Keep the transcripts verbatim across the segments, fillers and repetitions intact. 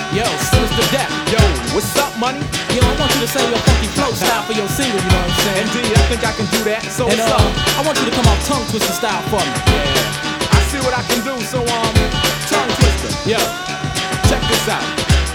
Yo, Sinister Death. Yo, what's up, money? Yo, I want you to say your funky flow style for your single, you know what I'm saying? Indeed, I think I can do that. So And what's uh, up? I want you to come out tongue twister style for me. Yeah, I see what I can do. So um, tongue twister. Yo, Check this out.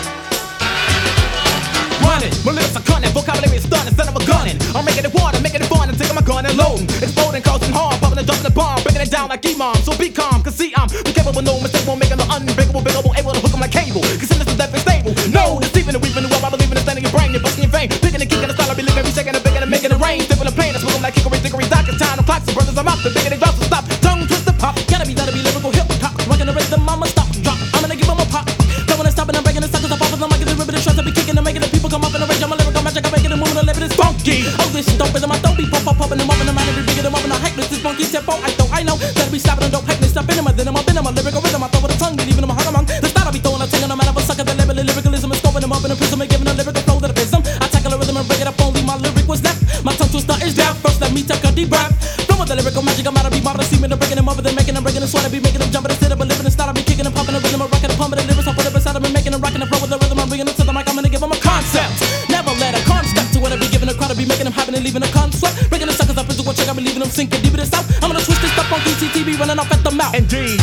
run it. My lips are cunning, vocabulary is stunning, son of a gunning. I'm making it water, making it fun, and taking my gun and loading. Exploding, causing harm, popping and dumping the bomb, breaking it down like E-Mom. So be calm, cause see I'm the capable, no mistake, won't make it unbreakable, breakable, able to hook 'em like cable. Cause Sinister Death is stable. No, deceiving and weaving the web, I believe in the standing your brain, you're busting your vein. Picking and kicking the style, I be living every second, and bigger and making it rain. Dipping the pain, I smoke 'em like hickory, dickory, dock. It's time to clock, so brothers, I'm up. The bigger they drop, so stop. Tongue twister pop. Gotta be, gotta be lyrical hip hop. Rockin' the rhythm, I'ma stop, drop. I'm gonna give 'em a pop. Don't wanna stop and I'm breaking the suckers, I'm popping them like it's a ribbon, the shreds, I be kicking and making the people come up in the rage. I'm a lyrical magic, I'm making it move and living it's funky. Oh, this is dope rhythm, I don't be pop, pop, popping them up in the mind, every bigger them up and I hype this, this funky tempo. I thought I know, gotta be stopping and don't hype this stuff in them, then I'm up in them, a lyrical rhythm, I throw with a tongue, leaving them a hug among. The style I be throwing a tongue and I'm out of a sucker, the level of lyricalism is throwing them up in a prism and giving a lyrical flow that a ism. I tackle a rhythm and break it up, only my lyric was left. My tongue twister is death, first let me take a deep breath. Flow with the lyrical magic, I'm out to be modern, see me and breaking them up and then making them breaking them sweat, I be making them jump instead of a living the style, I be kicking and popping the rhythm, and rocking the pump and the lyrics, I put it beside them and making them rocking the flow with the rhythm, I'm bringing it to the mic, I'm gonna give them a concept. Never let a concept to what I be giving a crowd, I be making them happen and leaving a concept. Breaking the suckers up into a check, I be leaving them sinking deep in the south. I'm gonna twist this stuff on D T T V, running off at the mouth. Indeed.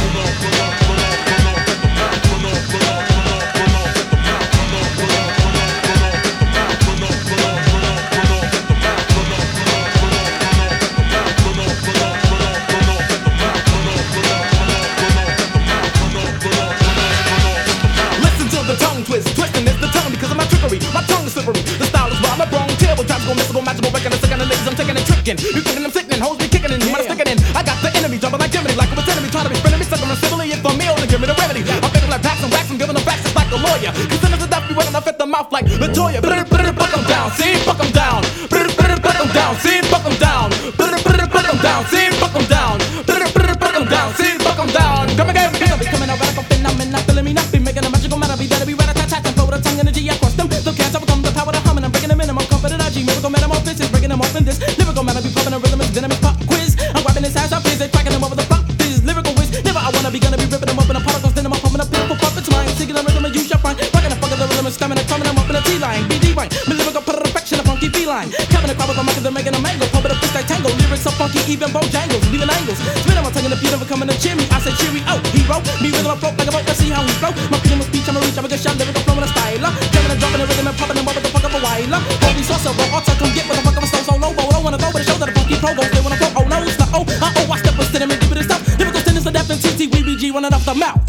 Listen to the tongue twist, twisting is the tongue because of my trickery. My tongue is slippery, the style is wild, I'm wrong, terrible, tragical, missable, magical, wrecking, and sickening, ladies, I'm taking and tricking. You thinking I'm sickening, hoes be kicking in, you might stick it in. I got the enemy jumping like Jiminy, like a enemy trying to be friendly, sucking on civilly. If I'm ill, then give me the remedy. I'm thinking like Pax and Wax, I'm giving them facts just like a lawyer. Cause then there's a death be running off at the mouth like Latoya. Brr, brr, buck 'em down, see, buck 'em down. Brr, brr, buck 'em down, see, buck 'em down. Brr, brr, buck 'em down, see, buck 'em down. Brr, brr, buck 'em down, see, buck 'em down. Come again, Cause I be coming out radical, phenomenal, feeling me not be making a magical matter, be that be right, tat tat and throw with a tongue energy across them. So can't overcome the power of humming, I'm breaking them in, I'm confident I G, miracle metamorphosis, breaking them off in this lyrical matter, be popping a rhythm, it's venomous pop quiz. I'm grabbing his ass, I please, they cracking them over the pop, this lyrical whiz. Never I wanna be gonna be ripping them up in the particles, then I'm pumping up pitiful puppets, mine, singing the rhythm and you shall find. Rocking the fuck of the rhythm and slamming and crumbing them up in a T-line, B D line, my lyrical perfection, a funky feline. Coming across with a mic, they're making a mango, pumping up this like tango, lyrics so funky, even bojangles, leaving angles. Spinning my tongue in the beat of it coming to cheer me, I say cheery, oh, hero, me rhythm I broke like a boat, let's see how we flow. My freedom of speech, I'm a reach, I'm a good shot, lyrical flow and a styler. Jumping and dropping the rhythm and popping them up with the fuck of a whiler. Holy sauce, a raw auto, come get with the fuck of a soul, so low, but I don't wanna go with a show that a funky pro goes, they wanna flow, oh no, it's not, oh, uh oh, I step a sit and give it a stop. Lyrical sentence of death and T T, we B G running off the mouth.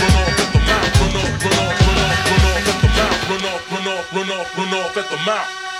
Run off, run off, run off, run off at the mouth.